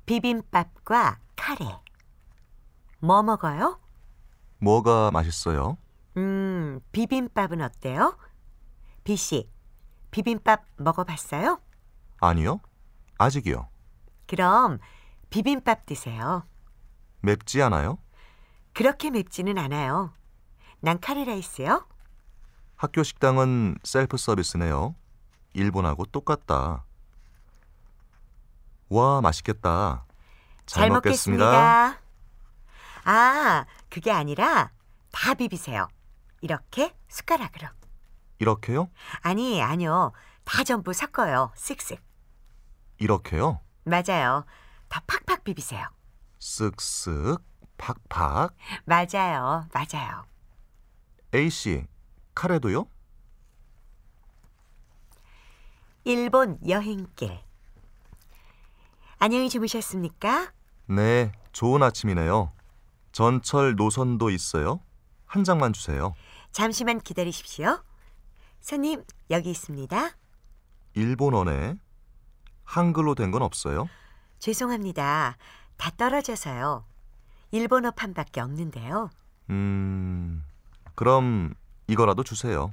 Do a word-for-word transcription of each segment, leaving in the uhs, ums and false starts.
비빔밥과 카레. 뭐 먹어요? 뭐가 맛있어요? 음, 비빔밥은 어때요? 비씨, 비빔밥 먹어봤어요? 아니요. 아직이요. 그럼 비빔밥 드세요. 맵지 않아요? 그렇게 맵지는 않아요. 난 카레라이스요. 학교 식당은 셀프 서비스네요. 일본하고 똑같다. 와, 맛있겠다. 잘, 잘 먹겠습니다. 먹겠습니다. 아, 그게 아니라 다 비비세요. 이렇게 숟가락으로. 이렇게요? 아니, 아니요. 다 전부 섞어요. 쓱쓱. 이렇게요? 맞아요. 다 팍팍 비비세요. 쓱쓱, 팍팍. 맞아요. 맞아요. A씨, 카레도요? 일본 여행길. 안녕히 주무셨습니까? 네, 좋은 아침이네요. 전철 노선도 있어요? 한 장만 주세요. 잠시만 기다리십시오. 손님, 여기 있습니다. 일본어네. 한글로 된 건 없어요? 죄송합니다. 다 떨어져서요. 일본어판밖에 없는데요. 음, 그럼 이거라도 주세요.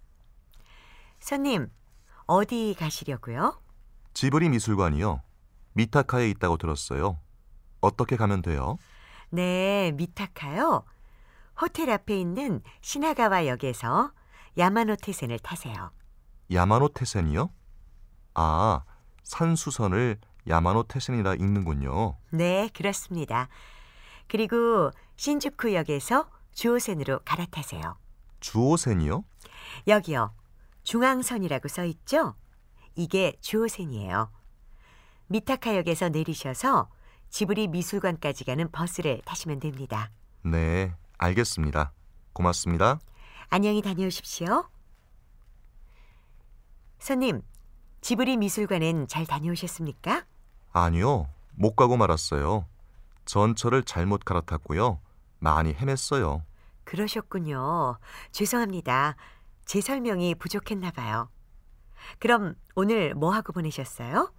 손님, 어디 가시려고요? 지브리 미술관이요. 미타카에 있다고 들었어요. 어떻게 가면 돼요? 네, 미타카요. 호텔 앞에 있는 시나가와 역에서 야마노테센을 타세요. 야마노테센이요? 아, 산수선을 야마노테센이라 읽는군요. 네, 그렇습니다. 그리고 신주쿠역에서 주오센으로 갈아타세요. 주오센이요? 여기요. 중앙선이라고 써 있죠? 이게 주오센이에요. 미타카역에서 내리셔서 지브리 미술관까지 가는 버스를 타시면 됩니다. 네, 알겠습니다. 고맙습니다. 안녕히 다녀오십시오. 손님, 지브리 미술관엔 잘 다녀오셨습니까? 아니요, 못 가고 말았어요. 전철을 잘못 갈아탔고요. 많이 헤맸어요. 그러셨군요. 죄송합니다. 제 설명이 부족했나 봐요. 그럼 오늘 뭐 하고 보내셨어요?